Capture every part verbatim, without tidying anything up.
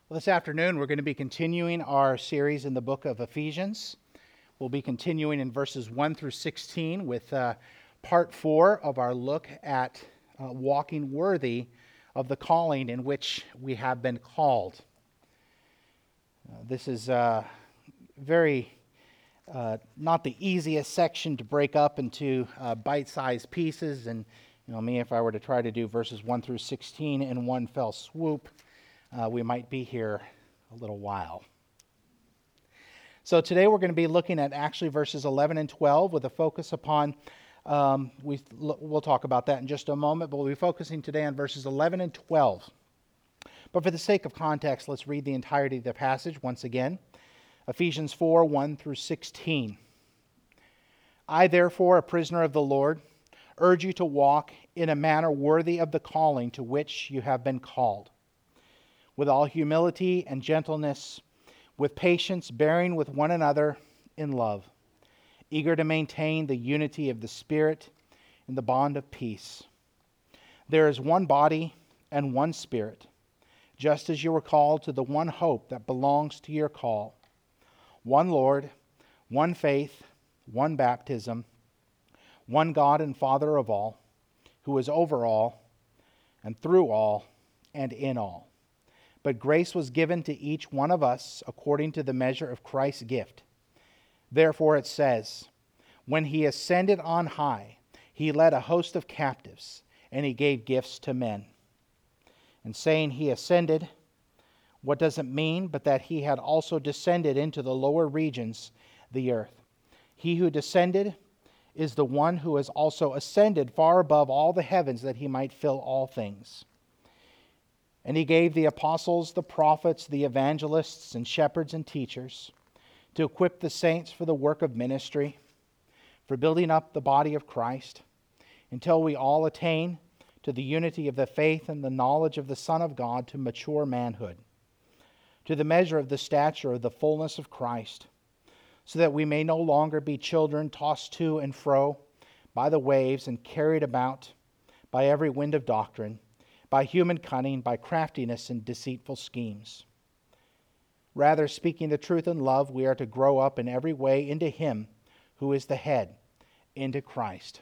Well, this afternoon we're going to be continuing our series in the book of Ephesians. We'll be continuing in verses one through sixteen with uh, part four of our look at uh, walking worthy of the calling in which we have been called. Uh, this is uh, very uh, not the easiest section to break up into uh, bite-sized pieces, and you know me, if I were to try to do verses one through sixteen in one fell swoop, Uh, we might be here a little while. So today we're going to be looking at actually verses eleven and twelve with a focus upon, um, we, we'll talk about that in just a moment, but we'll be focusing today on verses eleven and twelve. But for the sake of context, let's read the entirety of the passage once again. Ephesians four, one through sixteen. I, therefore, a prisoner of the Lord, urge you to walk in a manner worthy of the calling to which you have been called, with all humility and gentleness, with patience, bearing with one another in love, eager to maintain the unity of the Spirit in the bond of peace. There is one body and one Spirit, just as you were called to the one hope that belongs to your call. One Lord, one faith, one baptism, one God and Father of all, who is over all, and through all, and in all. But grace was given to each one of us according to the measure of Christ's gift. Therefore it says, when he ascended on high, he led a host of captives, and he gave gifts to men. And saying he ascended, what does it mean but that he had also descended into the lower regions, the earth? He who descended is the one who has also ascended far above all the heavens that he might fill all things. And he gave the apostles, the prophets, the evangelists, and shepherds and teachers to equip the saints for the work of ministry, for building up the body of Christ, until we all attain to the unity of the faith and the knowledge of the Son of God, to mature manhood, to the measure of the stature of the fullness of Christ, so that we may no longer be children tossed to and fro by the waves and carried about by every wind of doctrine, by human cunning, by craftiness and deceitful schemes. Rather, speaking the truth in love, we are to grow up in every way into Him who is the head, into Christ,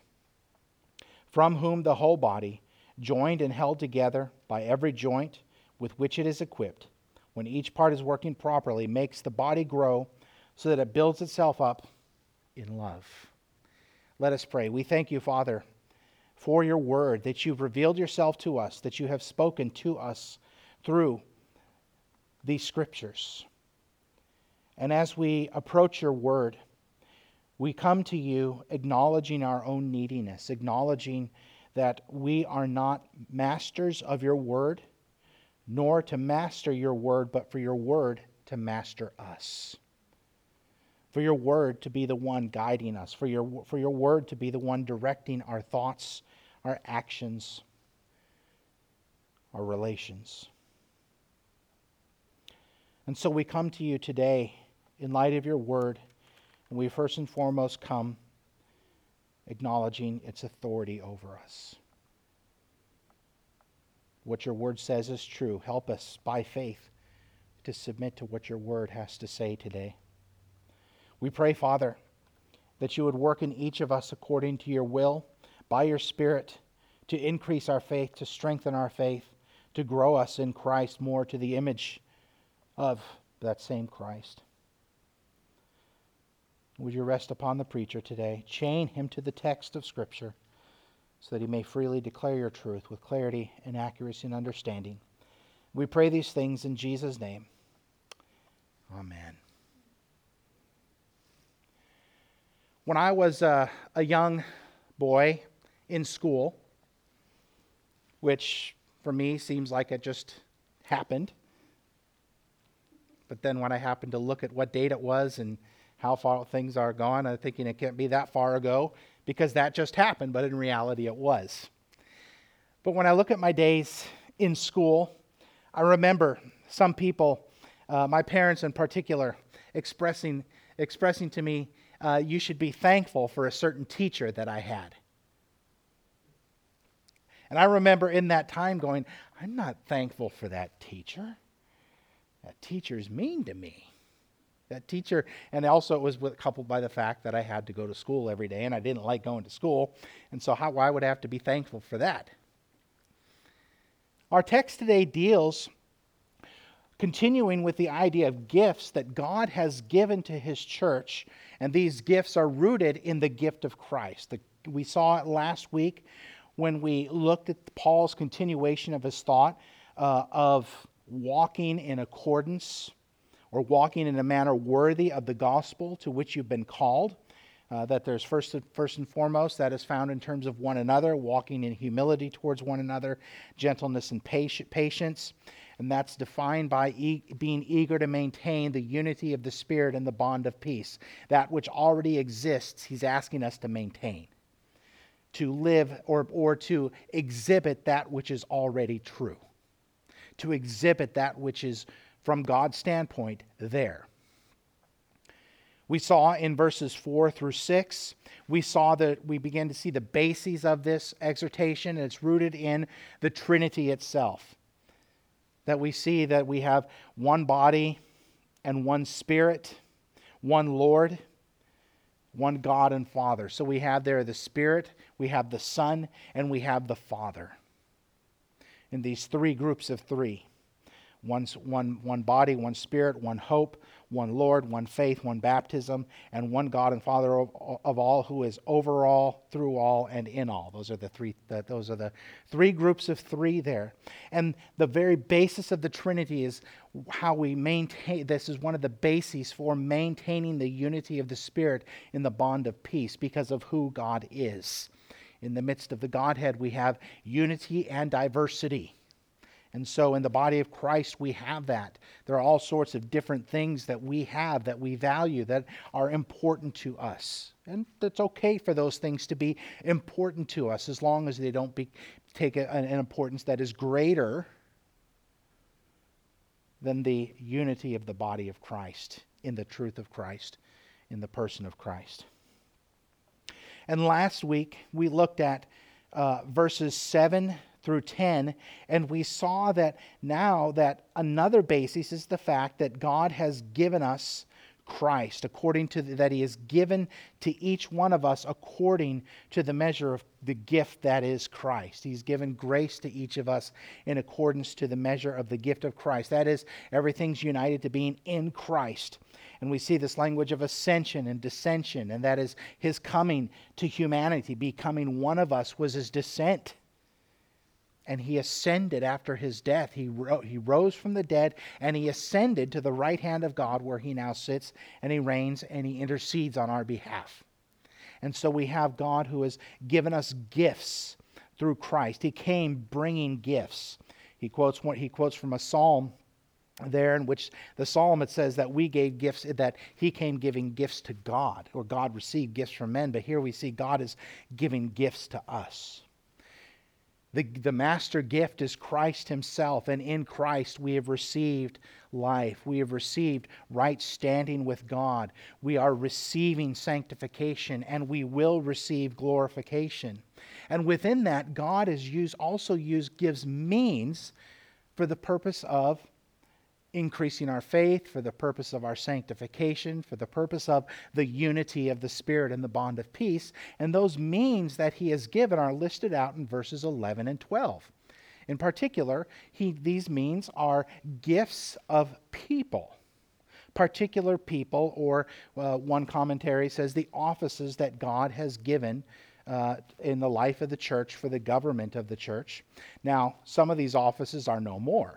from whom the whole body, joined and held together by every joint with which it is equipped, when each part is working properly, makes the body grow so that it builds itself up in love. Let us pray. We thank you, Father, for your word, that you've revealed yourself to us, that you have spoken to us through these scriptures. And as we approach your word, we come to you acknowledging our own neediness, acknowledging that we are not masters of your word, nor to master your word, but for your word to master us. For your word to be the one guiding us, for your, for your word to be the one directing our thoughts, our actions, our relations. And so we come to you today in light of your word, and we first and foremost come acknowledging its authority over us. What your word says is true. Help us by faith to submit to what your word has to say today. We pray, Father, that you would work in each of us according to your will, by your Spirit, to increase our faith, to strengthen our faith, to grow us in Christ more to the image of that same Christ. Would you rest upon the preacher today? Chain him to the text of Scripture so that he may freely declare your truth with clarity and accuracy and understanding. We pray these things in Jesus' name. Amen. When I was uh, a young boy in school, which for me seems like it just happened, but then when I happened to look at what date it was and how far things are gone, I'm thinking it can't be that far ago because that just happened, but in reality it was. But when I look at my days in school, I remember some people, uh, my parents in particular, expressing expressing to me, uh, you should be thankful for a certain teacher that I had. And I remember in that time going, I'm not thankful for that teacher. That teacher's mean to me. That teacher, and also it was with, coupled by the fact that I had to go to school every day, and I didn't like going to school, and so how, why would I have to be thankful for that? Our text today deals, continuing with the idea of gifts that God has given to His church, and these gifts are rooted in the gift of Christ. The, we saw it last week when we looked at Paul's continuation of his thought uh, of walking in accordance or walking in a manner worthy of the gospel to which you've been called. Uh, that there's first, first and foremost, that is found in terms of one another, walking in humility towards one another, gentleness and patience. And that's defined by e- being eager to maintain the unity of the Spirit and the bond of peace. That which already exists, he's asking us to maintain. To live or, or to exhibit that which is already true. To exhibit that which is, from God's standpoint, there. We saw in verses four through six, we saw that we began to see the bases of this exhortation, and it's rooted in the Trinity itself. That we see that we have one body and one Spirit, one Lord, one God and Father. So we have there the Spirit, we have the Son, and we have the Father. In these three groups of three. One, one, one body, one Spirit, one hope, one Lord, one faith, one baptism, and one God and Father of, of all, who is over all, through all, and in all. Those are the three. The, those are the three groups of three there. And the very basis of the Trinity is how we maintain. This is one of the bases for maintaining the unity of the Spirit in the bond of peace because of who God is. In the midst of the Godhead, we have unity and diversity. And so in the body of Christ, we have that. There are all sorts of different things that we have, that we value, that are important to us. And it's okay for those things to be important to us as long as they don't be, take a, an importance that is greater than the unity of the body of Christ, in the truth of Christ, in the person of Christ. And last week, we looked at uh, verses seven through ten, and we saw that now that another basis is the fact that God has given us Christ, according to the, that He has given to each one of us according to the measure of the gift that is Christ. He's given grace to each of us in accordance to the measure of the gift of Christ. That is, everything's united to being in Christ. And we see this language of ascension and descension, and that is His coming to humanity, becoming one of us was His descent. And He ascended after His death. He, ro- he rose from the dead, and He ascended to the right hand of God, where He now sits, and He reigns, and He intercedes on our behalf. And so we have God who has given us gifts through Christ. He came bringing gifts. He quotes, he quotes from a psalm there, in which the psalm, it says that we gave gifts, that He came giving gifts to God, or God received gifts from men. But here we see God is giving gifts to us. The, the master gift is Christ Himself, and in Christ we have received life. We have received right standing with God. We are receiving sanctification, and we will receive glorification. And within that, God is used, also used, gives means for the purpose of increasing our faith, for the purpose of our sanctification, for the purpose of the unity of the Spirit and the bond of peace. And those means that He has given are listed out in verses eleven and twelve. In particular, he, these means are gifts of people. Particular people, or uh, one commentary says the offices that God has given uh, in the life of the church for the government of the church. Now, some of these offices are no more.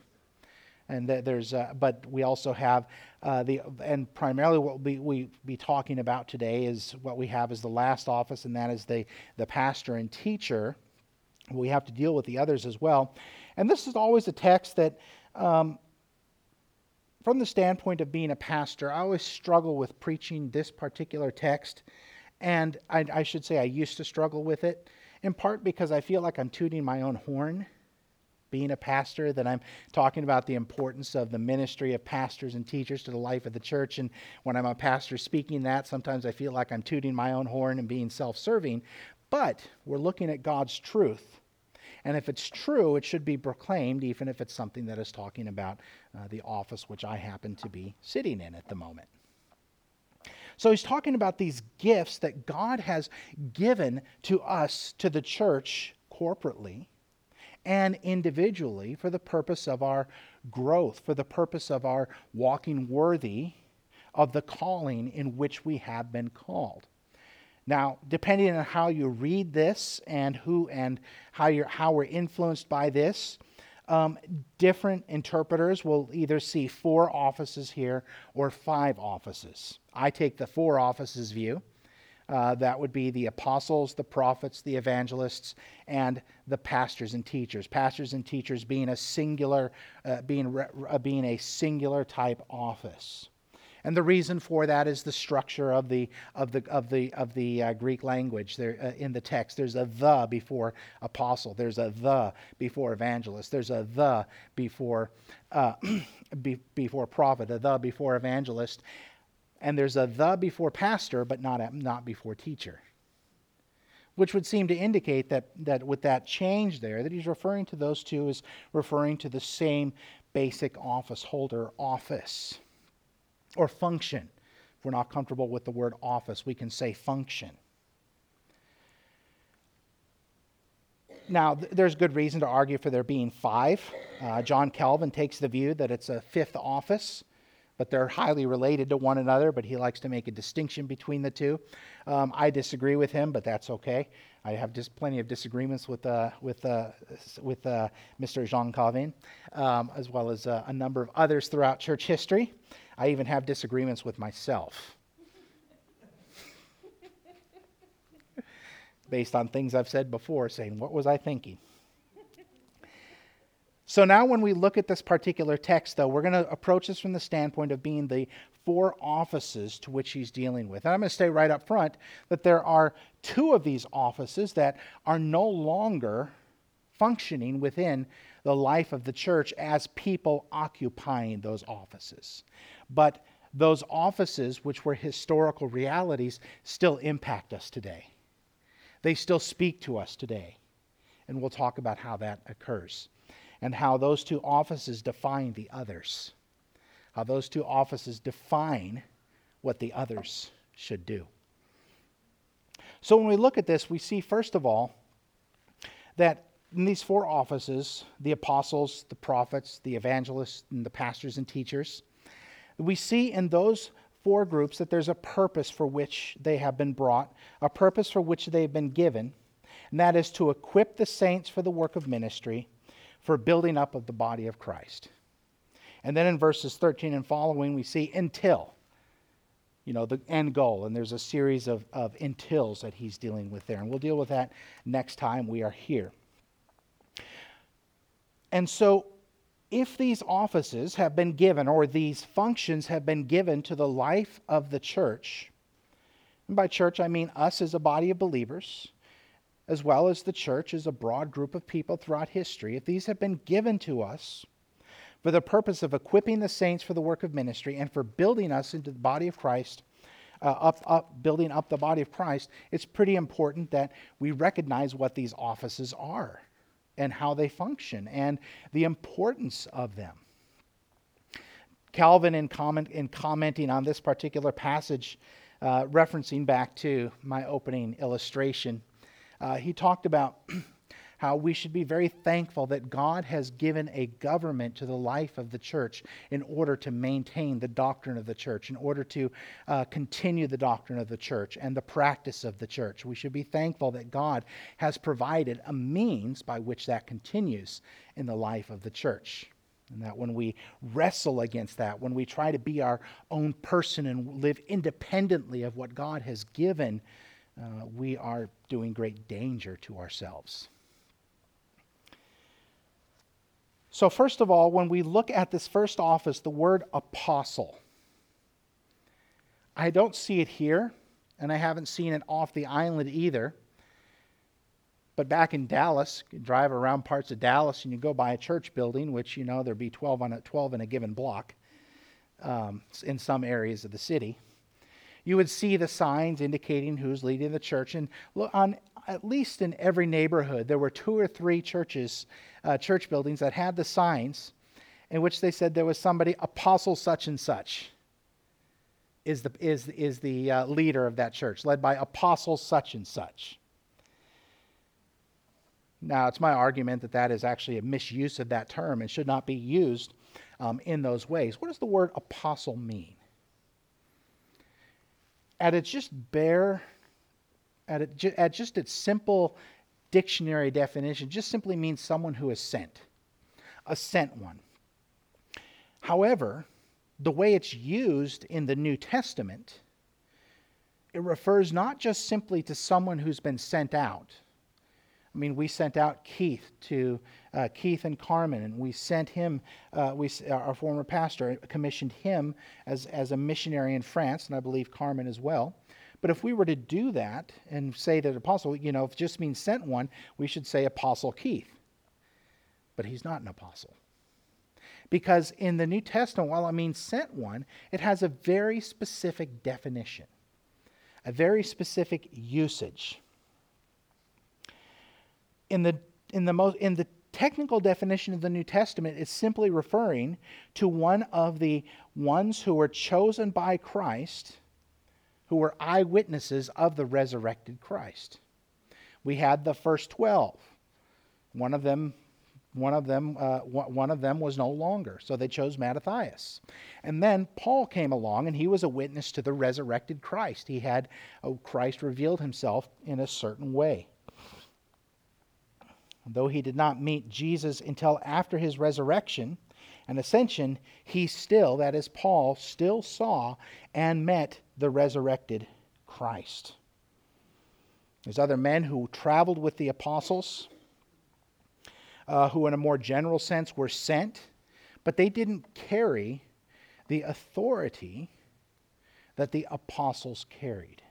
And there's, uh, but we also have uh, the, and primarily what we we be talking about today is what we have as the last office, and that is the the pastor and teacher. We have to deal with the others as well, and this is always a text that, um, from the standpoint of being a pastor, I always struggle with preaching this particular text, and I, I should say I used to struggle with it, in part because I feel like I'm tooting my own horn. Being a pastor, that I'm talking about the importance of the ministry of pastors and teachers to the life of the church. And when I'm a pastor speaking that, sometimes I feel like I'm tooting my own horn and being self-serving. But we're looking at God's truth. And if it's true, it should be proclaimed, even if it's something that is talking about uh, the office which I happen to be sitting in at the moment. So he's talking about these gifts that God has given to us, to the church, corporately and individually, for the purpose of our growth, for the purpose of our walking worthy of the calling in which we have been called. Now, depending on how you read this and who and how you're how we're influenced by this, um, different interpreters will either see four offices here or five offices. I take the four offices view. Uh, that would be the apostles, the prophets, the evangelists, and the pastors and teachers. Pastors and teachers being a singular, uh, being re- uh, being a singular type office. And the reason for that is the structure of the of the of the of the uh, Greek language. There uh, in the text, there's a the before apostle. There's a the before evangelist. There's a the before uh, be, before prophet. A the before evangelist, and there's a the before pastor, but not a, not before teacher. Which would seem to indicate that that with that change there, that he's referring to those two as referring to the same basic office holder office. Or function. If we're not comfortable with the word office, we can say function. Now, th- there's good reason to argue for there being five. Uh, John Calvin takes the view that it's a fifth office, but they're highly related to one another, but he likes to make a distinction between the two. Um, I disagree with him, but that's okay. I have just plenty of disagreements with uh, with uh, with uh, Mister Jean Calvin, um, as well as uh, a number of others throughout church history. I even have disagreements with myself based on things I've said before, saying, what was I thinking? So now when we look at this particular text, though, we're going to approach this from the standpoint of being the four offices to which he's dealing with. And I'm going to say right up front that there are two of these offices that are no longer functioning within the life of the church as people occupying those offices. But those offices, which were historical realities, still impact us today. They still speak to us today. And we'll talk about how that occurs and how those two offices define the others. How those two offices define what the others should do. So when we look at this, we see, first of all, that in these four offices, the apostles, the prophets, the evangelists, and the pastors and teachers, we see in those four groups that there's a purpose for which they have been brought, a purpose for which they've been given, and that is to equip the saints for the work of ministry, for building up of the body of Christ. And then in verses thirteen and following, we see until, you know, the end goal. And there's a series of, of untils that he's dealing with there. And we'll deal with that next time we are here. And so, if these offices have been given, or these functions have been given to the life of the church, and by church I mean us as a body of believers, as well as the church as a broad group of people throughout history, if these have been given to us for the purpose of equipping the saints for the work of ministry and for building us into the body of Christ, uh, up, up, building up the body of Christ, it's pretty important that we recognize what these offices are and how they function and the importance of them. Calvin, in, comment, in commenting on this particular passage, uh, referencing back to my opening illustration, uh, he talked about how we should be very thankful that God has given a government to the life of the church in order to maintain the doctrine of the church, in order to uh, continue the doctrine of the church and the practice of the church. We should be thankful that God has provided a means by which that continues in the life of the church. And that when we wrestle against that, when we try to be our own person and live independently of what God has given, uh, we are doing great danger to ourselves. So first of all, when we look at this first office, the word apostle, I don't see it here, and I haven't seen it off the island either. But back in Dallas, you drive around parts of Dallas and you go by a church building, which, you know, there'd be twelve on a, twelve in a given block um, in some areas of the city. You would see the signs indicating who's leading the church. And on, at least in every neighborhood, there were two or three churches, uh, church buildings that had the signs in which they said there was somebody, apostle such and such, is the, is, is the uh, leader of that church, led by apostle such and such. Now, it's my argument that that is actually a misuse of that term and should not be used um, in those ways. What does the word apostle mean? At its just bare, at, it, at just its simple dictionary definition, just simply means someone who is sent, a sent one. However, the way it's used in the New Testament, it refers not just simply to someone who's been sent out. I mean, we sent out Keith to uh, Keith and Carmen, and we sent him. Uh, we our former pastor commissioned him as as a missionary in France, and I believe Carmen as well. But if we were to do that and say that apostle, you know, if it just means sent one, we should say Apostle Keith. But he's not an apostle, because in the New Testament, while it means sent one, it has a very specific definition, a very specific usage. In the in the most in the technical definition of the New Testament, it's simply referring to one of the ones who were chosen by Christ, who were eyewitnesses of the resurrected Christ. We had the first twelve. One of them, one of them, uh, one of them was no longer, so they chose Mattathias. And then Paul came along, and he was a witness to the resurrected Christ. He had oh, Christ revealed himself in a certain way. Though he did not meet Jesus until after his resurrection and ascension, he still, that is Paul, still saw and met the resurrected Christ. There's other men who traveled with the apostles, uh, who in a more general sense were sent, but they didn't carry the authority that the apostles carried.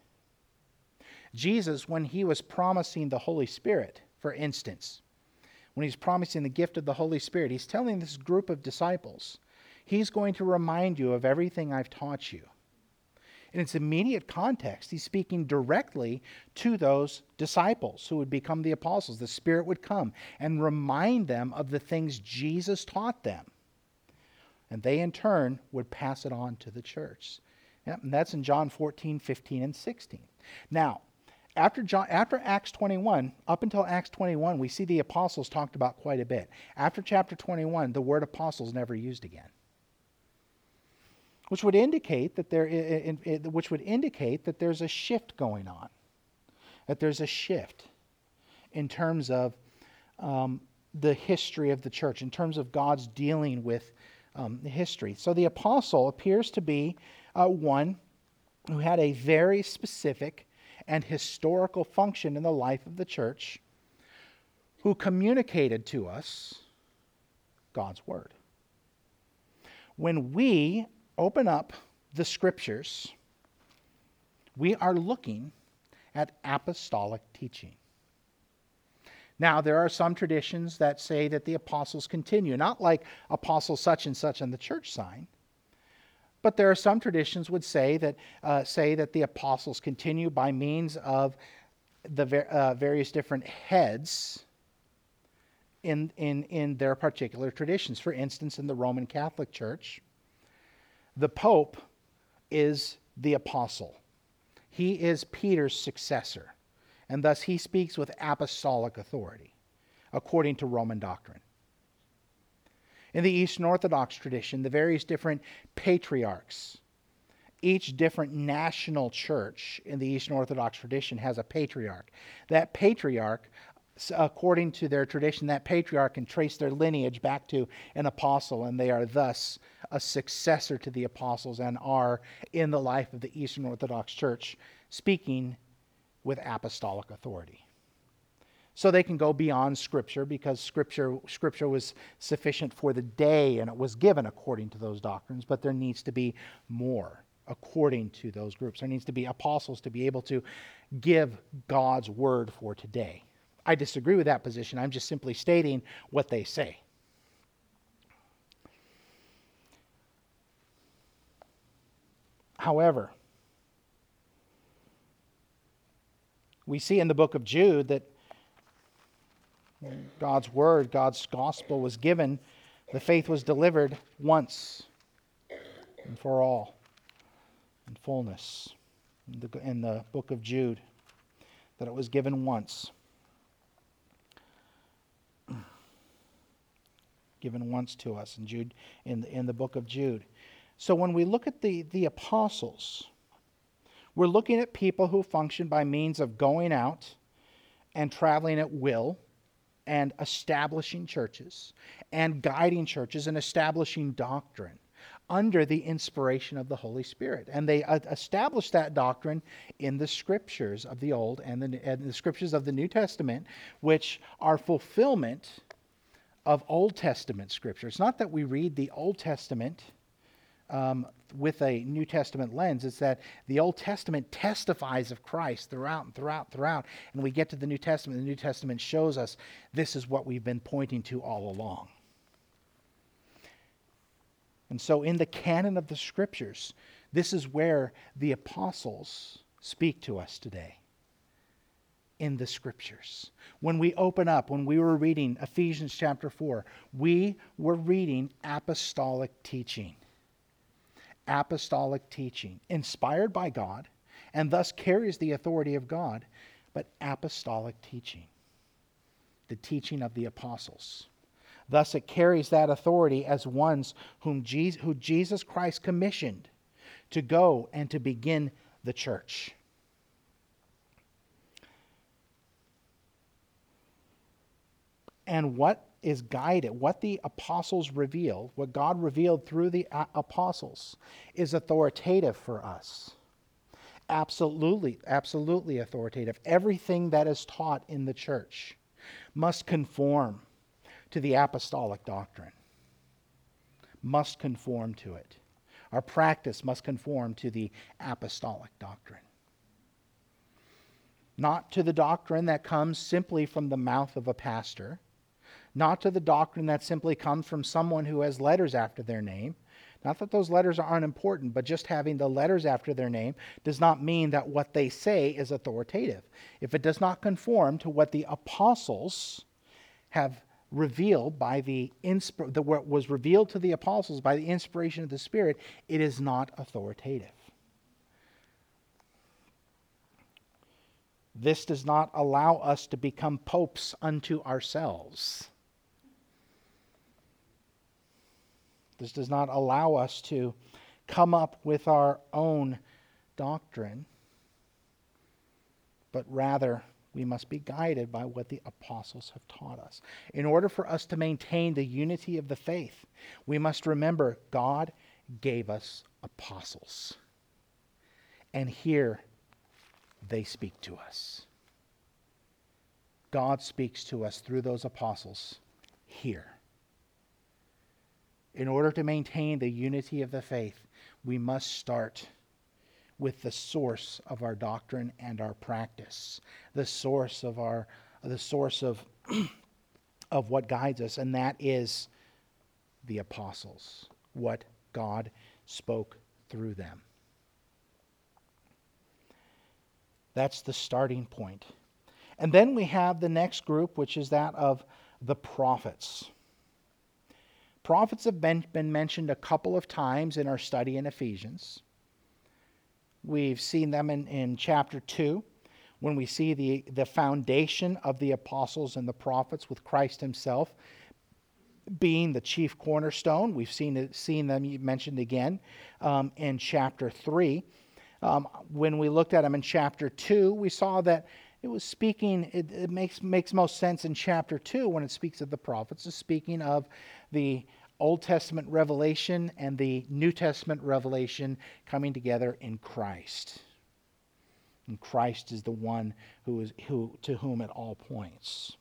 Jesus, when he was promising the Holy Spirit, for instance, when he's promising the gift of the Holy Spirit, he's telling this group of disciples, he's going to remind you of everything I've taught you. In its immediate context, he's speaking directly to those disciples who would become the apostles. The Spirit would come and remind them of the things Jesus taught them. And they, in turn, would pass it on to the church. Yep, and that's in John fourteen, fifteen, and sixteen. Now, After, John, after Acts twenty-one, up until Acts twenty-one, we see the apostles talked about quite a bit. After chapter twenty-one, the word apostles never used again, which would indicate that there, which would indicate that there's a shift going on, that there's a shift in terms of um, the history of the church, in terms of God's dealing with um, history. So the apostle appears to be uh, one who had a very specific and historical function in the life of the church, who communicated to us God's Word. When we open up the Scriptures, we are looking at apostolic teaching. Now, there are some traditions that say that the apostles continue, not like apostle such and such on the church sign, but there are some traditions would say that uh, say that the apostles continue by means of the ver- uh, various different heads in, in, in their particular traditions. For instance, in the Roman Catholic Church, the Pope is the apostle. He is Peter's successor, and thus he speaks with apostolic authority, according to Roman doctrine. In the Eastern Orthodox tradition, the various different patriarchs, each different national church in the Eastern Orthodox tradition has a patriarch. That patriarch, according to their tradition, that patriarch can trace their lineage back to an apostle, and they are thus a successor to the apostles and are, in the life of the Eastern Orthodox Church, speaking with apostolic authority. So they can go beyond Scripture, because Scripture, Scripture was sufficient for the day and it was given according to those doctrines, but there needs to be more according to those groups. There needs to be apostles to be able to give God's Word for today. I disagree with that position. I'm just simply stating what they say. However, We see in the book of Jude that God's word, God's gospel was given, the faith was delivered once and for all, in fullness, in the, in the book of Jude, that it was given once. Given once to us in Jude, in the, in the book of Jude. So when we look at the, the apostles, we're looking at people who function by means of going out and traveling at will and establishing churches and guiding churches and establishing doctrine under the inspiration of the Holy Spirit. And they uh, established that doctrine in the scriptures of the Old and the, and the scriptures of the New Testament, which are fulfillment of Old Testament scripture. It's not that we read the Old Testament um, with a New Testament lens. It's that the Old Testament testifies of Christ throughout and throughout, throughout. And we get to the New Testament. The New Testament shows us this is what we've been pointing to all along. And so in the canon of the scriptures, this is where the apostles speak to us today. In the scriptures. When we open up, when we were reading Ephesians chapter four, we were reading apostolic teaching. Apostolic teaching, inspired by God, and thus carries the authority of God, but apostolic teaching. The teaching of the apostles. Thus it carries that authority as ones whom Jesus, who Jesus Christ commissioned to go and to begin the church. And what is guided, what the apostles revealed, what God revealed through the apostles, is authoritative for us. Absolutely, absolutely authoritative. Everything that is taught in the church must conform to the apostolic doctrine. Must conform to it. Our practice must conform to the apostolic doctrine. Not to the doctrine that comes simply from the mouth of a pastor. Not to the doctrine that simply comes from someone who has letters after their name. Not that those letters are unimportant, but just having the letters after their name does not mean that what they say is authoritative. If it does not conform to what the apostles have revealed by the, insp- the what was revealed to the apostles by the inspiration of the Spirit, it is not authoritative. This does not allow us to become popes unto ourselves. This does not allow us to come up with our own doctrine, but rather we must be guided by what the apostles have taught us. In order for us to maintain the unity of the faith, we must remember God gave us apostles. And here they speak to us. God speaks to us through those apostles here. In order to maintain the unity of the faith, we must start with the source of our doctrine and our practice, the source of our, the source of, of what guides us, and that is the apostles, what God spoke through them. That's the starting point. And then we have the next group, which is that of the prophets. Prophets have been, been mentioned a couple of times in our study in Ephesians. We've seen them in, in chapter two, when we see the, the foundation of the apostles and the prophets with Christ himself being the chief cornerstone. We've seen, it, seen them mentioned again um, in chapter three. Um, when we looked at them in chapter two, we saw that it was speaking, it, it makes, makes most sense in chapter two when it speaks of the prophets. It's speaking of the Old Testament revelation and the New Testament revelation coming together in Christ. And Christ is the one who is who to whom it all points.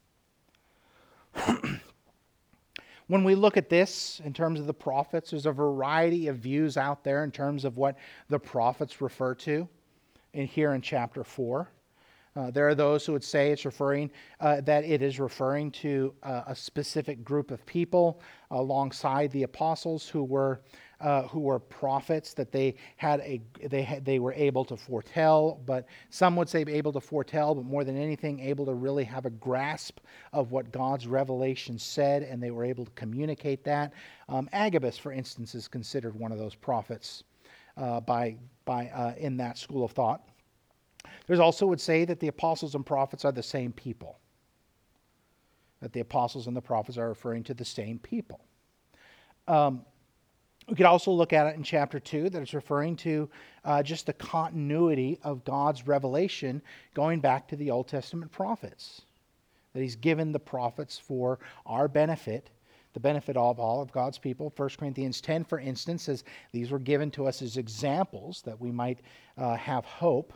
When we look at this in terms of the prophets, there's a variety of views out there in terms of what the prophets refer to in here in chapter four. Uh, there are those who would say it's referring uh, that it is referring to uh, a specific group of people alongside the apostles who were uh, who were prophets, that they had a they had, they were able to foretell. But some would say able to foretell, but more than anything, able to really have a grasp of what God's revelation said, and they were able to communicate that. Um, Agabus, for instance, is considered one of those prophets uh, by by uh, in that school of thought. There's also would say that the apostles and prophets are the same people. That the apostles and the prophets are referring to the same people. Um, we could also look at it in chapter two, that it's referring to uh, just the continuity of God's revelation going back to the Old Testament prophets. That He's given the prophets for our benefit, the benefit of all of God's people. First Corinthians ten, for instance, says these were given to us as examples that we might uh, have hope.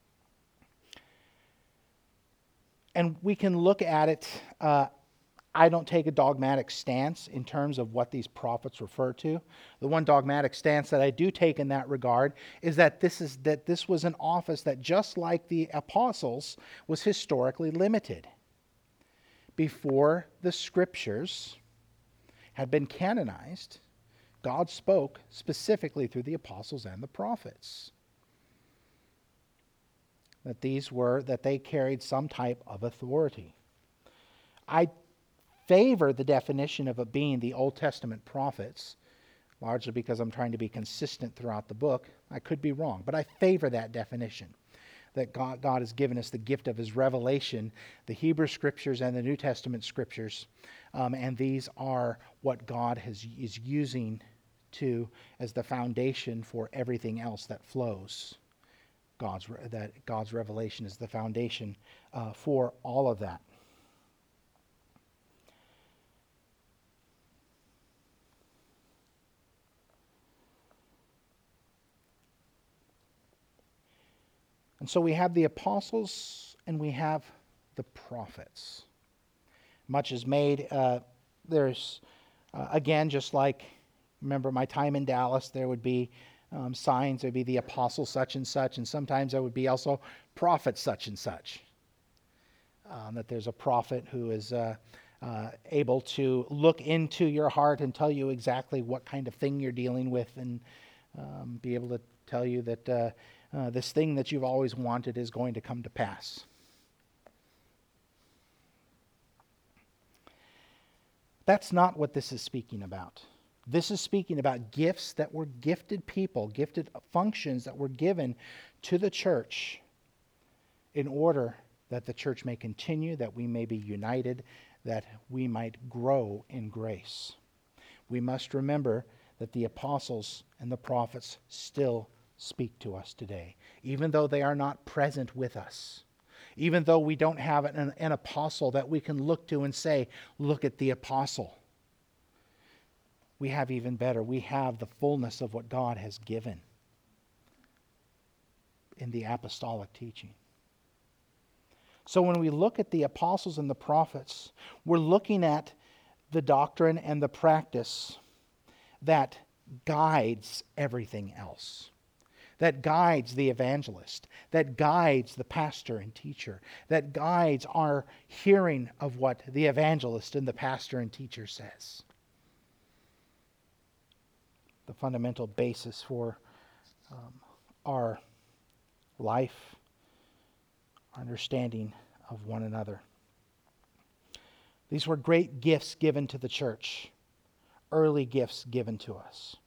And we can look at it, uh, I don't take a dogmatic stance in terms of what these prophets refer to. The one dogmatic stance that I do take in that regard is that this is that this was an office that, just like the apostles, was historically limited. Before the scriptures had been canonized, God spoke specifically through the apostles and the prophets. That these were, that they carried some type of authority. I favor the definition of it being the Old Testament prophets, largely because I'm trying to be consistent throughout the book. I could be wrong, but I favor that definition. That God, God has given us the gift of His revelation, the Hebrew Scriptures and the New Testament Scriptures, um, and these are what God has, is using to as the foundation for everything else that flows. God's that God's revelation is the foundation uh, for all of that. And so we have the apostles and we have the prophets. Much is made. Uh, there's, uh, again, just like, remember my time in Dallas, there would be um, signs. There would be the apostle such and such, and sometimes there would be also prophet such and such. Um, that there's a prophet who is uh, uh, able to look into your heart and tell you exactly what kind of thing you're dealing with, and um, be able to tell you that uh, uh, this thing that you've always wanted is going to come to pass. That's not what this is speaking about. This is speaking about gifts that were gifted people, gifted functions that were given to the church in order that the church may continue, that we may be united, that we might grow in grace. We must remember that the apostles and the prophets still speak to us today, even though they are not present with us. Even though we don't have an, an apostle that we can look to and say, look at the apostle. We have even better. We have the fullness of what God has given in the apostolic teaching. So when we look at the apostles and the prophets, we're looking at the doctrine and the practice that guides everything else. That guides the evangelist, that guides the pastor and teacher, that guides our hearing of what the evangelist and the pastor and teacher says. The fundamental basis for um, our life, our understanding of one another. These were great gifts given to the church, early gifts given to us.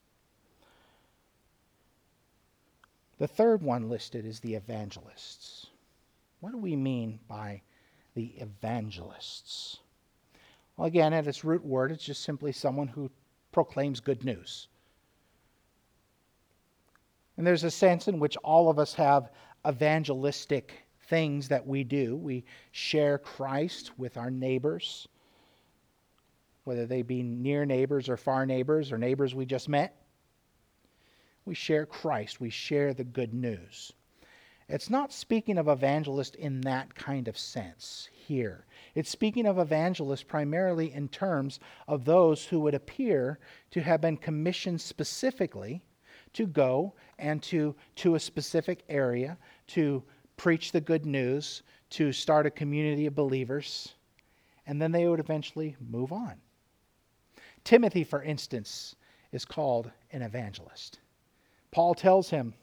The third one listed is the evangelists. What do we mean by the evangelists? Well, again, at its root word, it's just simply someone who proclaims good news. And there's a sense in which all of us have evangelistic things that we do. We share Christ with our neighbors, whether they be near neighbors or far neighbors or neighbors we just met. We share Christ. We share the good news. It's not speaking of evangelist in that kind of sense here. It's speaking of evangelists primarily in terms of those who would appear to have been commissioned specifically to go and to, to a specific area to preach the good news, to start a community of believers, and then they would eventually move on. Timothy, for instance, is called an evangelist. Paul tells him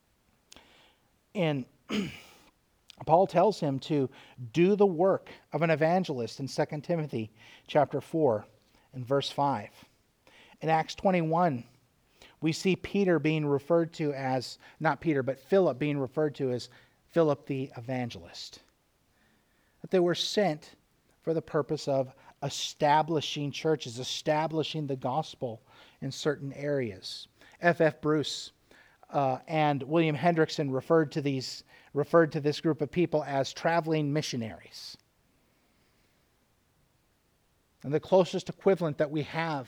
in Paul tells him to do the work of an evangelist in Second Timothy chapter four and verse five. In Acts twenty-one, we see Peter being referred to as, not Peter, but Philip being referred to as Philip the evangelist. That they were sent for the purpose of establishing churches, establishing the gospel in certain areas. F F Bruce uh, and William Hendrickson referred to these referred to this group of people as traveling missionaries. And the closest equivalent that we have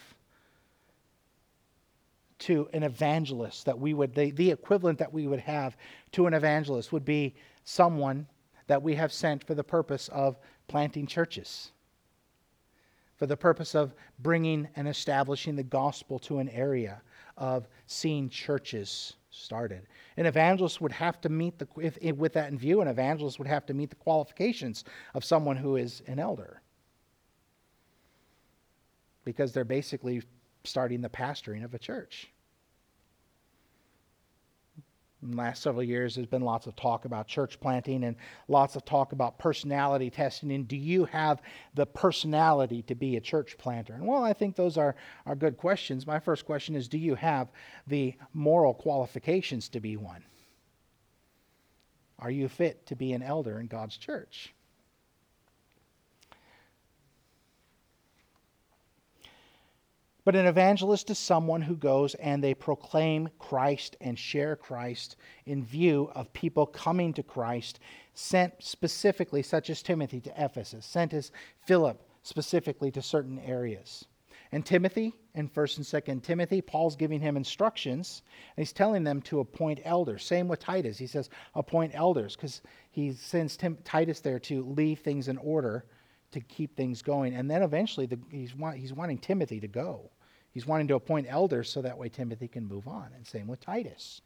to an evangelist that we would, the, the equivalent that we would have to an evangelist would be someone that we have sent for the purpose of planting churches, for the purpose of bringing and establishing the gospel to an area, of seeing churches started. An evangelist would have to meet the, if, if, with that in view, an evangelist would have to meet the qualifications of someone who is an elder, because they're basically starting the pastoring of a church. In the last several years, there's been lots of talk about church planting and lots of talk about personality testing. And do you have the personality to be a church planter? And well, I think those are, are good questions. My first question is, do you have the moral qualifications to be one? Are you fit to be an elder in God's church? But an evangelist is someone who goes and they proclaim Christ and share Christ in view of people coming to Christ, sent specifically, such as Timothy, to Ephesus, sent as Philip specifically to certain areas. And Timothy, in First and Second Timothy, Paul's giving him instructions, and he's telling them to appoint elders. Same with Titus. He says, appoint elders, because he sends Tim, Titus there to leave things in order, to keep things going. And then eventually the, he's, want, he's wanting Timothy to go. He's wanting to appoint elders so that way Timothy can move on. And same with Titus.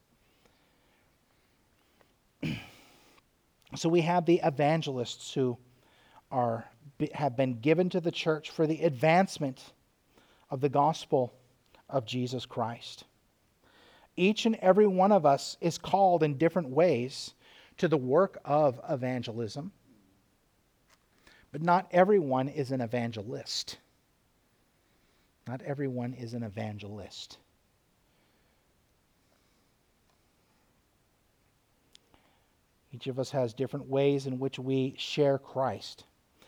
So we have the evangelists who are have been given to the church for the advancement of the gospel of Jesus Christ. Each and every one of us is called in different ways to the work of evangelism. But not everyone is an evangelist. Not everyone is an evangelist. Each of us has different ways in which we share Christ.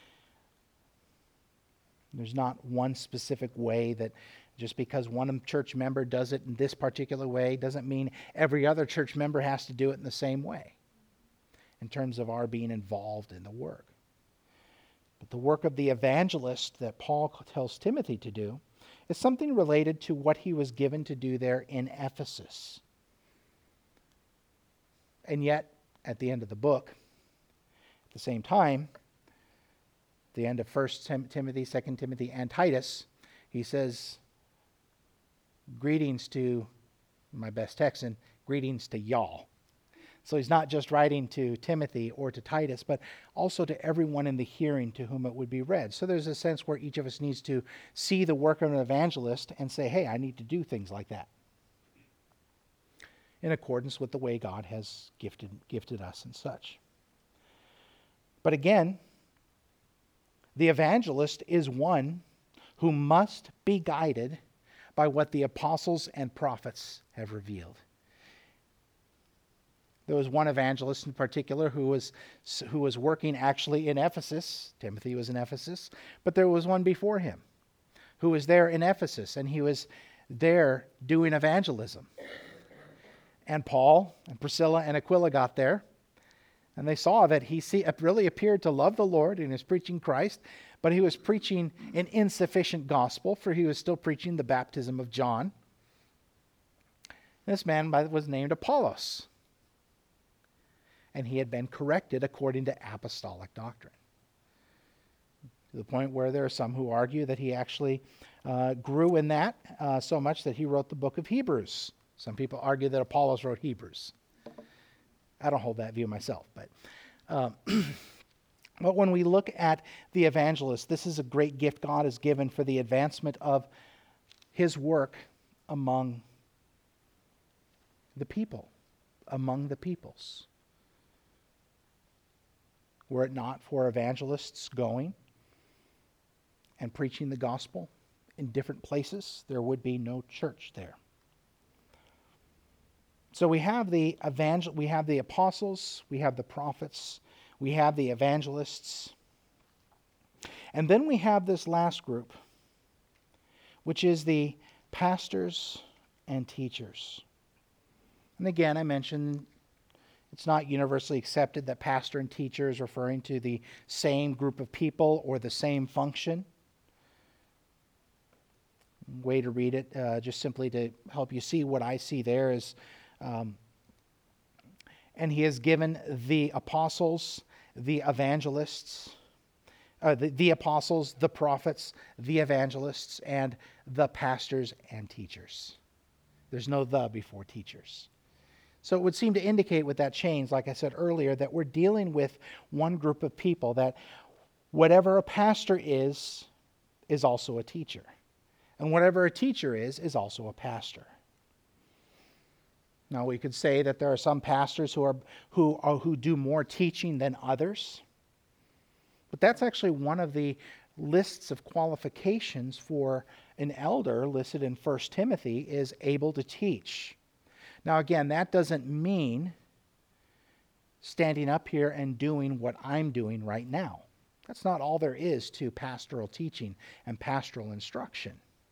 There's not one specific way that just because one church member does it in this particular way doesn't mean every other church member has to do it in the same way in terms of our being involved in the work. But the work of the evangelist that Paul tells Timothy to do is something related to what he was given to do there in Ephesus. And yet, at the end of the book, at the same time, at the end of First Timothy, Second Timothy, and Titus, he says, greetings to, my best Texan, greetings to y'all. So he's not just writing to Timothy or to Titus, but also to everyone in the hearing to whom it would be read. So there's a sense where each of us needs to see the work of an evangelist and say, hey, I need to do things like that, in accordance with the way God has gifted, gifted us and such. But again, the evangelist is one who must be guided by what the apostles and prophets have revealed. There was one evangelist in particular who was who was working actually in Ephesus. Timothy was in Ephesus, but there was one before him who was there in Ephesus, and he was there doing evangelism. And Paul and Priscilla and Aquila got there, and they saw that he see, really appeared to love the Lord and is preaching Christ, but he was preaching an insufficient gospel, for he was still preaching the baptism of John. This man was named Apollos, and he had been corrected according to apostolic doctrine, to the point where there are some who argue that he actually uh, grew in that uh, so much that he wrote the book of Hebrews. Some people argue that Apollos wrote Hebrews. I don't hold that view myself, but um, But when we look at the evangelist, this is a great gift God has given for the advancement of his work among the people, among the peoples. Were it not for evangelists going and preaching the gospel in different places, there would be no church there. So we have the evangel we have the apostles, we have the prophets, we have the evangelists. And then we have this last group, which is the pastors and teachers. And again, I mentioned it's not universally accepted that pastor and teacher is referring to the same group of people or the same function. Way to read it, uh, just simply to help you see what I see there is, um, and he has given the apostles, the evangelists, uh, the, the apostles, the prophets, the evangelists, and the pastors and teachers. There's no the before teachers. So it would seem to indicate with that change, like I said earlier, that we're dealing with one group of people, that whatever a pastor is, is also a teacher. And whatever a teacher is, is also a pastor. Now we could say that there are some pastors who are who are, who do more teaching than others. But that's actually one of the lists of qualifications for an elder listed in First Timothy is able to teach. Now again, that doesn't mean standing up here and doing what I'm doing right now. That's not all there is to pastoral teaching and pastoral instruction.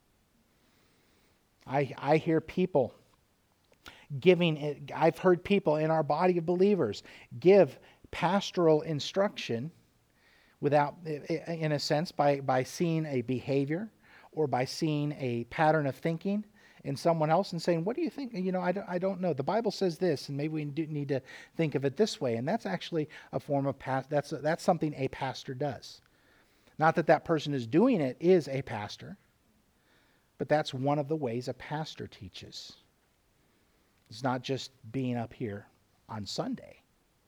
I, I hear people giving, it, I've heard people in our body of believers give pastoral instruction without, in a sense, by, by seeing a behavior or by seeing a pattern of thinking in someone else and saying, what do you think? You know, I don't, I don't know. The Bible says this, and maybe we do need to think of it this way. And that's actually a form of, past, that's, a, that's something a pastor does. Not that that person is doing it is a pastor, but that's one of the ways a pastor teaches. It's not just being up here on Sunday.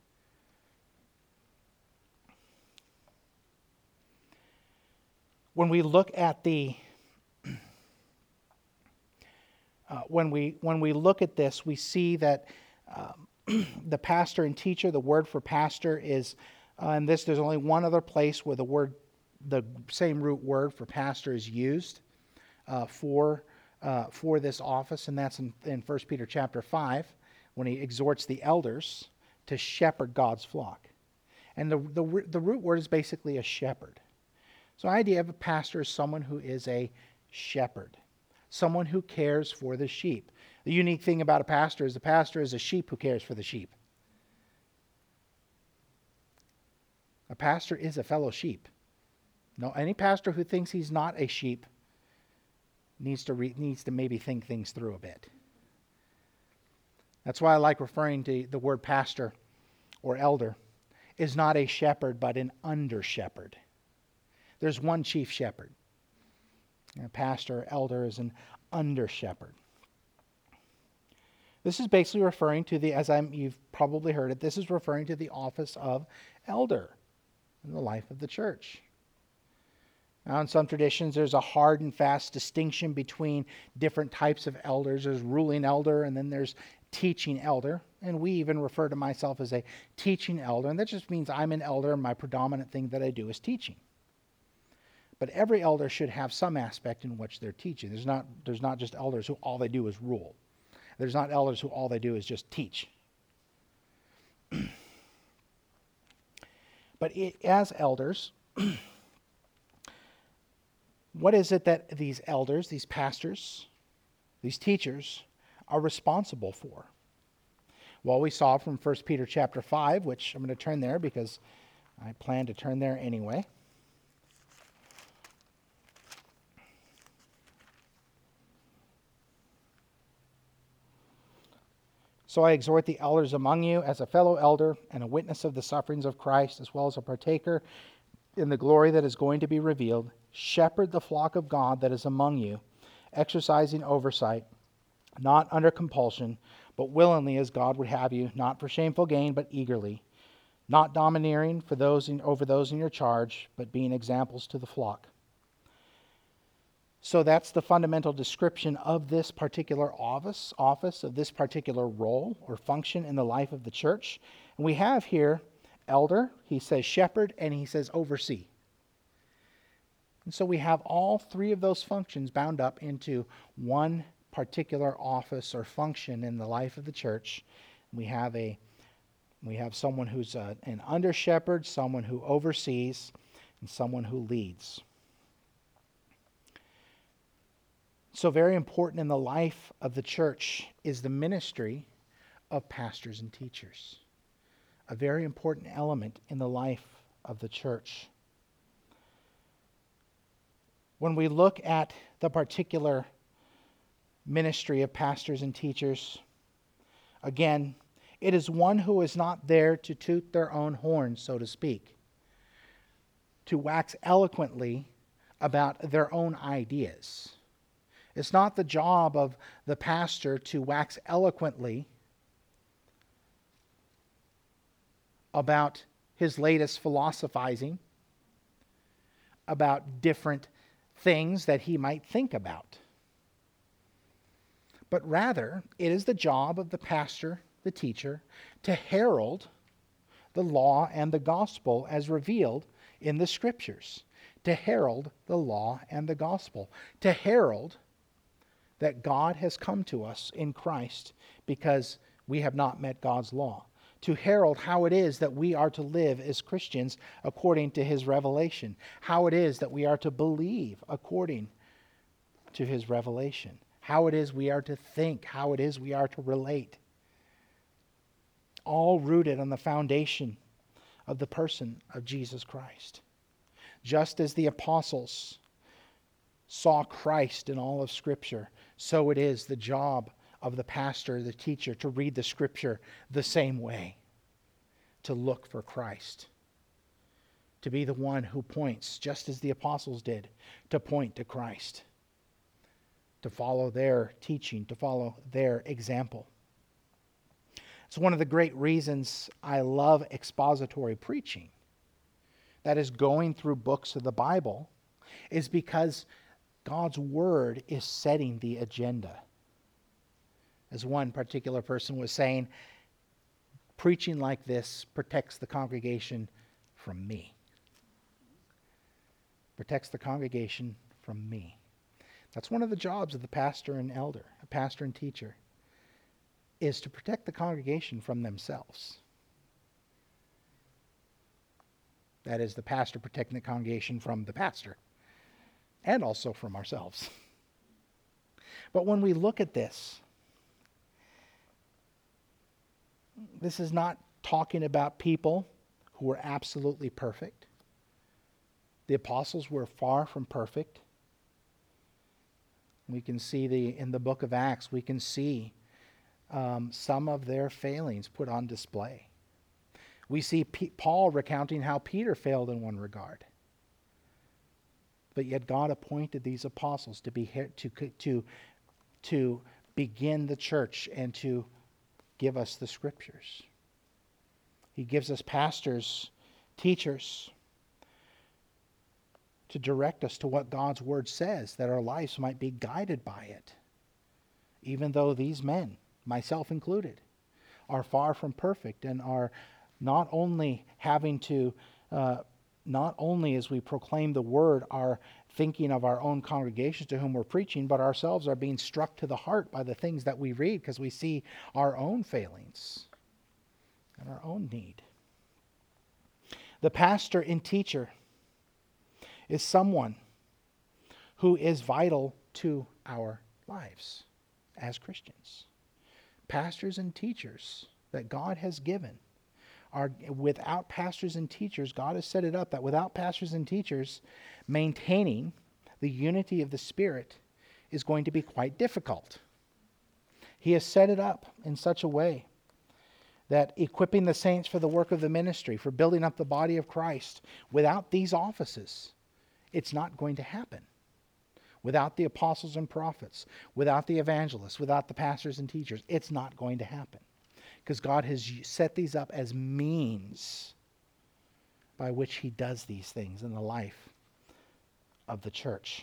When we look at the uh, when we when we look at this, we see that um, the pastor and teacher, the word for pastor is, uh, in this, there's only one other place where the word, the same root word for pastor is used. Uh, for uh, for this office, and that's in, in First Peter chapter five, when he exhorts the elders to shepherd God's flock. And the, the, the root word is basically a shepherd. So the idea of a pastor is someone who is a shepherd, someone who cares for the sheep. The unique thing about a pastor is the pastor is a sheep who cares for the sheep. A pastor is a fellow sheep. No, any pastor who thinks he's not a sheep needs to re, needs to maybe think things through a bit. That's why I like referring to the word pastor or elder is not a shepherd but an under shepherd. There's one chief shepherd. A pastor or elder is an under shepherd. This is basically referring to the, as I'm, you've probably heard it, this is referring to the office of elder in the life of the church. Now, in some traditions, there's a hard and fast distinction between different types of elders. There's ruling elder, and then there's teaching elder. And we even refer to myself as a teaching elder. And that just means I'm an elder, and my predominant thing that I do is teaching. But every elder should have some aspect in which they're teaching. There's not, there's not just elders who all they do is rule. There's not elders who all they do is just teach. But it, as elders... what is it that these elders, these pastors, these teachers are responsible for? Well, we saw from First Peter chapter five, which I'm going to turn there because I plan to turn there anyway. So I exhort the elders among you as a fellow elder and a witness of the sufferings of Christ, as well as a partaker in the glory that is going to be revealed. Shepherd the flock of God that is among you, exercising oversight, not under compulsion, but willingly as God would have you, not for shameful gain, but eagerly, not domineering for those in, over those in your charge, but being examples to the flock. So that's the fundamental description of this particular office, office of this particular role or function in the life of the church. And we have here elder, he says shepherd, and he says oversee. And so we have all three of those functions bound up into one particular office or function in the life of the church. We have a we have someone who's a, an under shepherd, someone who oversees, and someone who leads. So very important in the life of the church is the ministry of pastors and teachers. A very important element in the life of the church. When we look at the particular ministry of pastors and teachers, again, it is one who is not there to toot their own horn, so to speak, to wax eloquently about their own ideas. It's not the job of the pastor to wax eloquently about his latest philosophizing, about different things that he might think about. But rather, it is the job of the pastor, the teacher, to herald the law and the gospel as revealed in the Scriptures. To herald the law and the gospel. To herald that God has come to us in Christ because we have not met God's law. To herald how it is that we are to live as Christians according to His revelation. How it is that we are to believe according to His revelation. How it is we are to think. How it is we are to relate. All rooted on the foundation of the person of Jesus Christ. Just as the apostles saw Christ in all of Scripture, so it is the job of the pastor, the teacher, to read the Scripture the same way, to look for Christ, to be the one who points, just as the apostles did, to point to Christ, to follow their teaching, to follow their example. It's one of the great reasons I love expository preaching, that is going through books of the Bible, is because God's Word is setting the agenda. As one particular person was saying, preaching like this protects the congregation from me. Protects the congregation from me. That's one of the jobs of the pastor and elder, a pastor and teacher, is to protect the congregation from themselves. That is, the pastor protecting the congregation from the pastor, and also from ourselves. But when we look at this, this is not talking about people who were absolutely perfect. The apostles were far from perfect. We can see the in the book of Acts, we can see um, some of their failings put on display. We see P- Paul recounting how Peter failed in one regard. But yet God appointed these apostles to be here, to, to, to begin the church and to give us the Scriptures. He gives us pastors, teachers, to direct us to what God's Word says, that our lives might be guided by it. Even though these men, myself included, are far from perfect and are not only having to, uh, not only as we proclaim the Word, are thinking of our own congregations to whom we're preaching, but ourselves are being struck to the heart by the things that we read because we see our own failings and our own need. The pastor and teacher is someone who is vital to our lives as Christians. Pastors and teachers that God has given are, without pastors and teachers, God has set it up that without pastors and teachers, maintaining the unity of the Spirit is going to be quite difficult. He has set it up in such a way that equipping the saints for the work of the ministry, for building up the body of Christ, without these offices, it's not going to happen. Without the apostles and prophets, without the evangelists, without the pastors and teachers, it's not going to happen. Because God has set these up as means by which he does these things in the life of the church.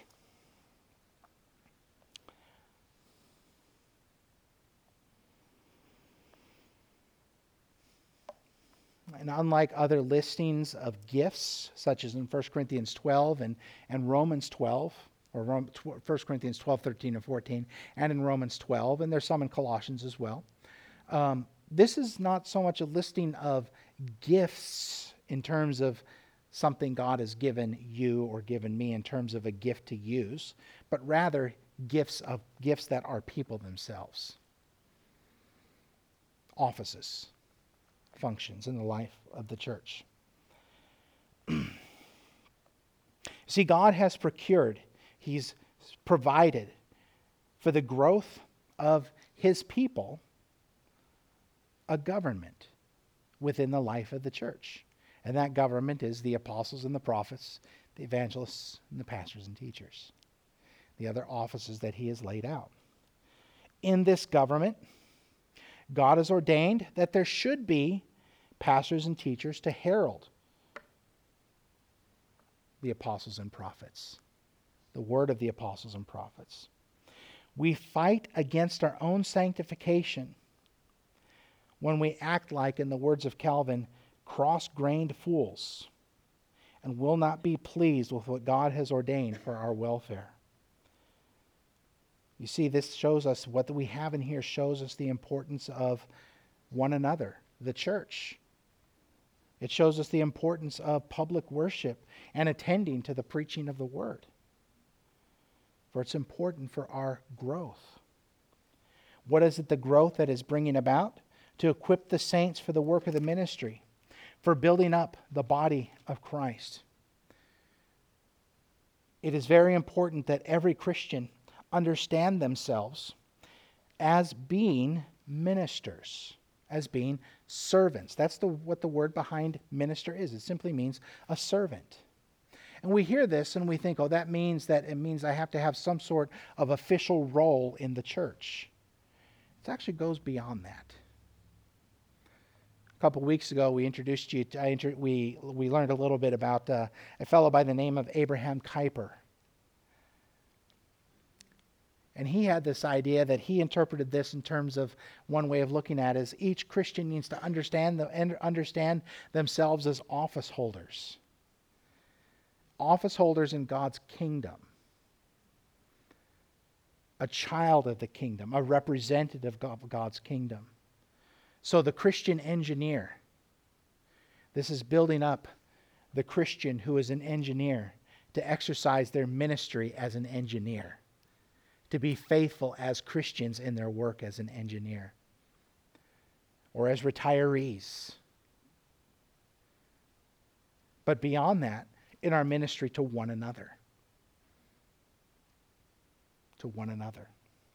And unlike other listings of gifts, such as in First Corinthians twelve and, and Romans twelve, or First Corinthians twelve, thirteen, and fourteen, and in Romans twelve, and there's some in Colossians as well, um, this is not so much a listing of gifts in terms of something God has given you or given me in terms of a gift to use, but rather gifts of gifts that are people themselves. Offices, functions in the life of the church. See, God has procured, He's provided for the growth of His people a government within the life of the church. And that government is the apostles and the prophets, the evangelists and the pastors and teachers, the other offices that He has laid out. In this government, God has ordained that there should be pastors and teachers to herald the apostles and prophets, the word of the apostles and prophets. We fight against our own sanctification when we act like, in the words of Calvin, cross-grained fools, and will not be pleased with what God has ordained for our welfare. You see, this shows us, what we have in here shows us the importance of one another, the church. It shows us the importance of public worship and attending to the preaching of the word. For it's important for our growth. What is it, the growth that is bringing about? To equip the saints for the work of the ministry, for building up the body of Christ. It is very important that every Christian understand themselves as being ministers, as being servants. That's the, what the word behind minister is. It simply means a servant. And we hear this and we think, oh, that means that it means I have to have some sort of official role in the church. It actually goes beyond that. A couple weeks ago, we introduced you. To, I inter, we we learned a little bit about uh, a fellow by the name of Abraham Kuyper, and he had this idea that he interpreted this in terms of one way of looking at it is each Christian needs to understand the understand themselves as office holders, office holders in God's kingdom, a child of the kingdom, a representative of God's kingdom. So the Christian engineer, this is building up the Christian who is an engineer to exercise their ministry as an engineer, to be faithful as Christians in their work as an engineer, or as retirees. But beyond that, in our ministry to one another. To one another.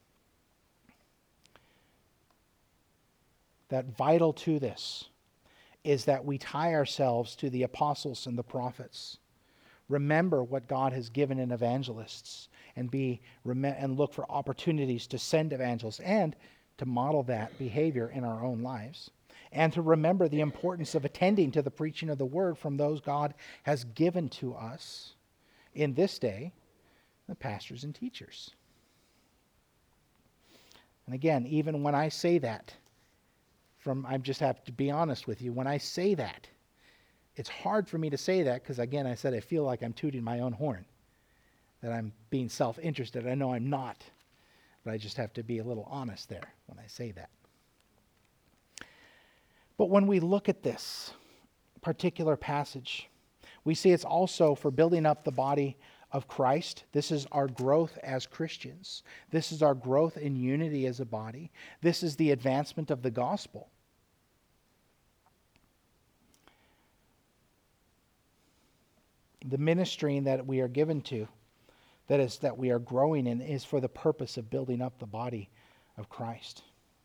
That vital to this is that we tie ourselves to the apostles and the prophets. Remember what God has given in evangelists and be and look for opportunities to send evangelists and to model that behavior in our own lives. And to remember the importance of attending to the preaching of the word from those God has given to us in this day, the pastors and teachers. And again, even when I say that, From, I just have to be honest with you. When I say that, it's hard for me to say that because, again, I said I feel like I'm tooting my own horn, that I'm being self-interested. I know I'm not, but I just have to be a little honest there when I say that. But when we look at this particular passage, we see it's also for building up the body of Christ. This is our growth as Christians. This is our growth in unity as a body. This is the advancement of the gospel. The ministry that we are given to, that is that we are growing in, is for the purpose of building up the body of Christ.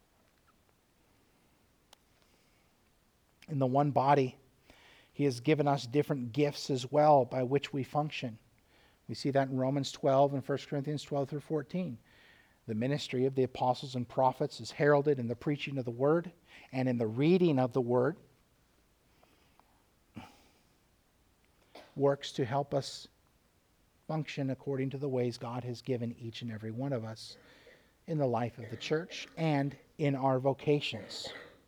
In the one body, He has given us different gifts as well by which we function. We see that in Romans twelve and First Corinthians twelve through fourteen. The ministry of the apostles and prophets is heralded in the preaching of the word and in the reading of the word. works to help us function according to the ways God has given each and every one of us in the life of the church and in our vocations.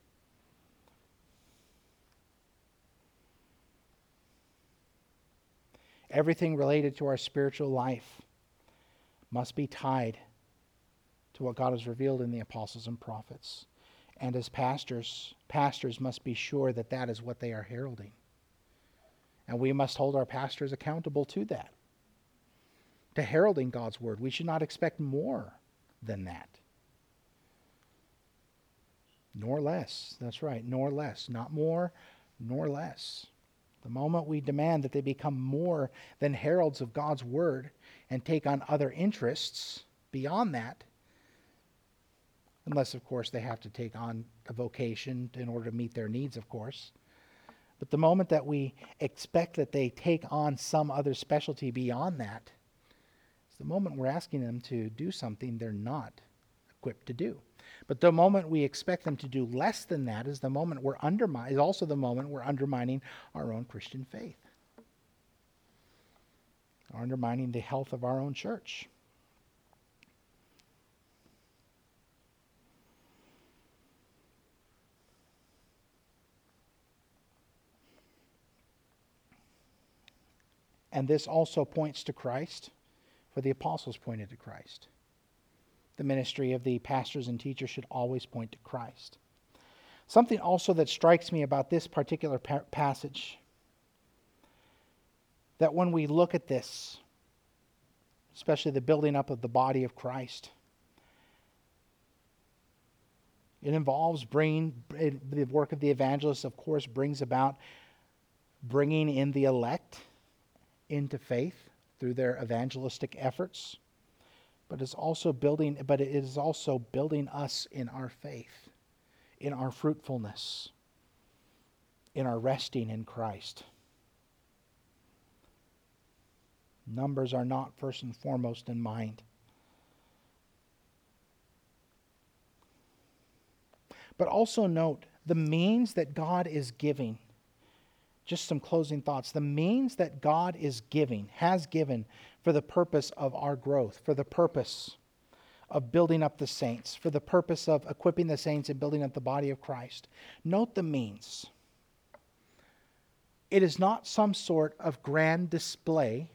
Everything related to our spiritual life must be tied to what God has revealed in the apostles and prophets. And as pastors, pastors must be sure that that is what they are heralding. And we must hold our pastors accountable to that, to heralding God's word. We should not expect more than that. Nor less. That's right, nor less. Not more, nor less. The moment we demand that they become more than heralds of God's word and take on other interests beyond that, unless, of course, they have to take on a vocation in order to meet their needs, of course. But the moment that we expect that they take on some other specialty beyond that, it's the moment we're asking them to do something they're not equipped to do. But the moment we expect them to do less than that is the moment we're undermining, is also the moment we're undermining our own Christian faith. Or undermining the health of our own church. And this also points to Christ, for the apostles pointed to Christ. The ministry of the pastors and teachers should always point to Christ. Something also that strikes me about this particular pa- passage, that when we look at this, especially the building up of the body of Christ, it involves bringing, it, the work of the evangelists, of course, brings about bringing in the elect into faith through their evangelistic efforts, but it's also building but it is also building us in our faith, in our fruitfulness, in our resting in Christ. Numbers are not first and foremost in mind. But also note the means that God is giving. Just some closing thoughts. The means that God is giving, has given for the purpose of our growth, for the purpose of building up the saints, for the purpose of equipping the saints and building up the body of Christ. Note the means. It is not some sort of grand display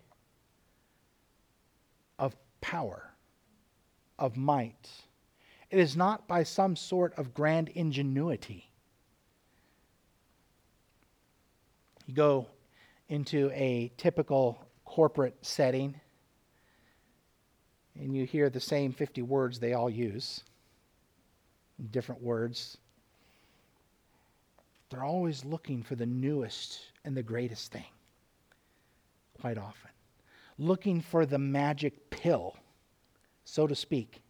of power, of might. It is not by some sort of grand ingenuity. You go into a typical corporate setting and you hear the same fifty words they all use, different words. They're always looking for the newest and the greatest thing, quite often. Looking for the magic pill, so to speak,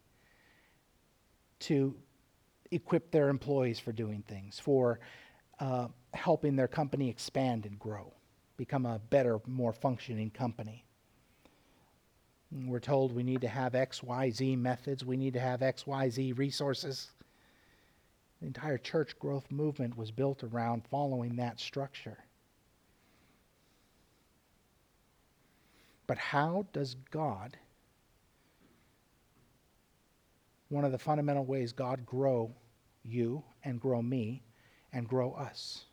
to equip their employees for doing things, for uh, helping their company expand and grow, become a better, more functioning company. And we're told we need to have X Y Z methods, we need to have X Y Z resources. The entire church growth movement was built around following that structure. But how does God, one of the fundamental ways God grow you and grow me and grow us?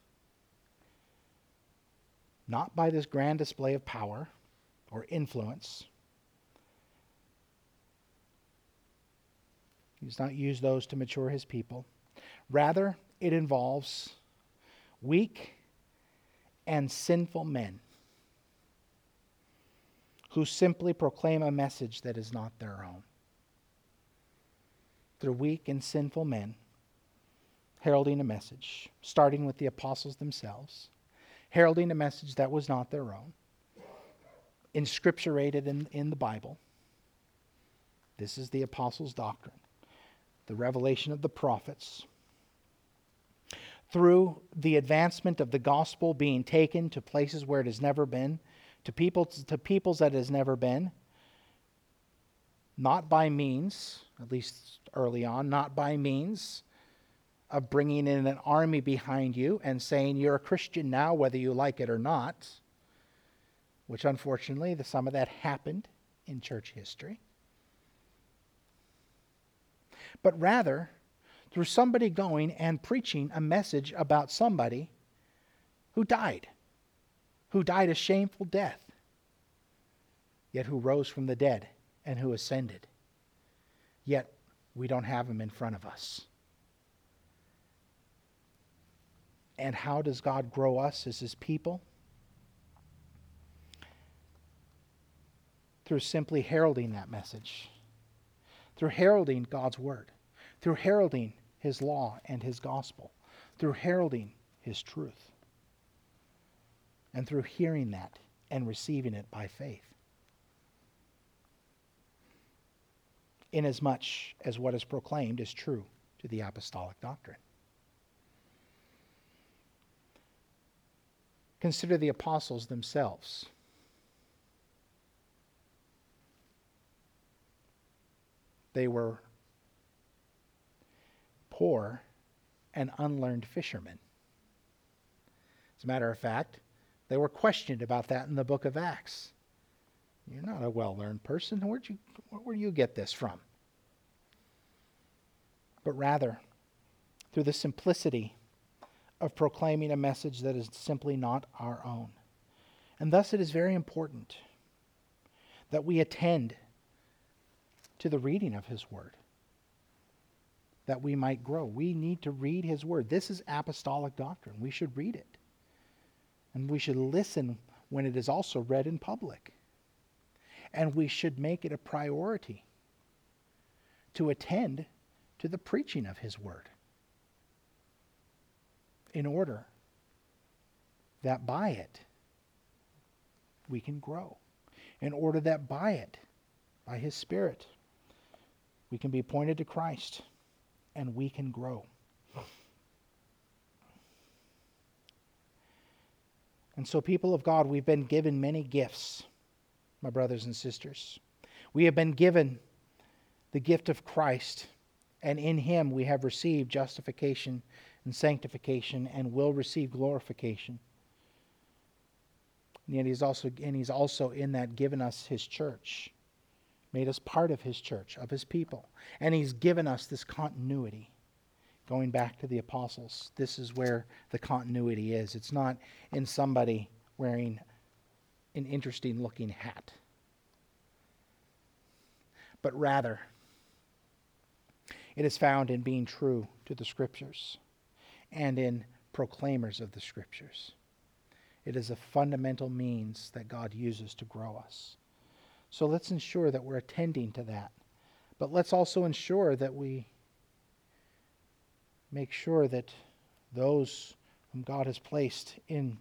Not by this grand display of power or influence. He does not use those to mature his people. Rather, it involves weak and sinful men who simply proclaim a message that is not their own. They're weak and sinful men heralding a message, starting with the apostles themselves, heralding a message that was not their own, inscripturated in, in the Bible. This is the apostles' doctrine, the revelation of the prophets. Through the advancement of the gospel being taken to places where it has never been, to people to peoples that it has never been, not by means, at least early on, not by means of bringing in an army behind you and saying you're a Christian now whether you like it or not, which unfortunately the, some of that happened in church history, but rather through somebody going and preaching a message about somebody who died, who died a shameful death, yet who rose from the dead and who ascended. Yet we don't have him in front of us. And how does God grow us as his people? Through simply heralding that message, through heralding God's word, through heralding his law and his gospel, through heralding his truth, and through hearing that and receiving it by faith. Inasmuch as what is proclaimed is true to the apostolic doctrine. Consider the apostles themselves. They were poor and unlearned fishermen. As a matter of fact, they were questioned about that in the book of Acts. You're not a well-learned person. Where'd you, where do you get this from? But rather, through the simplicity of proclaiming a message that is simply not our own. And thus it is very important that we attend to the reading of his word, that we might grow. We need to read his word. This is apostolic doctrine. We should read it. And we should listen when it is also read in public. And we should make it a priority to attend to the preaching of his word, in order that by it we can grow, in order that by it, by his Spirit, we can be pointed to Christ and we can grow. And so, people of God, we've been given many gifts, my brothers and sisters. We have been given the gift of Christ, and in him we have received justification and sanctification and will receive glorification. And yet he's also, and he's also in that given us his church, made us part of his church, of his people. And he's given us this continuity. Going back to the apostles, this is where the continuity is. It's not in somebody wearing an interesting looking hat, but rather it is found in being true to the Scriptures and in proclaimers of the Scriptures. It is a fundamental means that God uses to grow us. So let's ensure that we're attending to that. But let's also ensure that we make sure that those whom God has placed in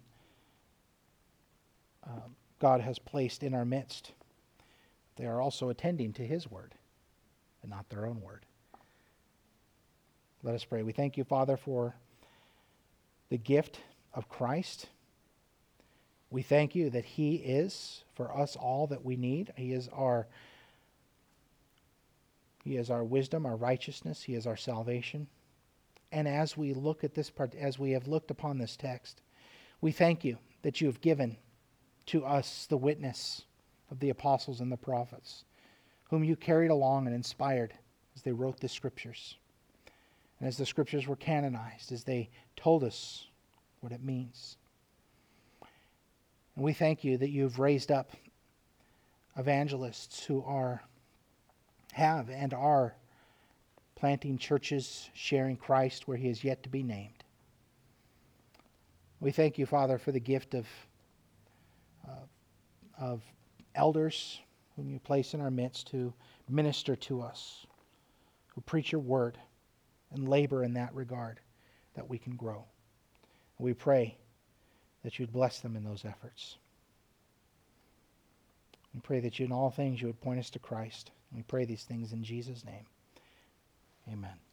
uh, God has placed in our midst, they are also attending to his word and not their own word. Let us pray. We thank you, Father, for the gift of Christ. We thank you that he is for us all that we need. He is our He is our wisdom, our righteousness. He is our salvation. And as we look at this part, as we have looked upon this text, we thank you that you have given to us the witness of the apostles and the prophets, whom you carried along and inspired as they wrote the Scriptures. And as the Scriptures were canonized, as they told us what it means. And we thank you that you've raised up evangelists who are, have and are planting churches, sharing Christ where he is yet to be named. We thank you, Father, for the gift of, uh, of elders whom you place in our midst to minister to us, who preach your word and labor in that regard, that we can grow. And we pray that you'd bless them in those efforts. We pray that you in all things you would point us to Christ. And we pray these things in Jesus' name. Amen.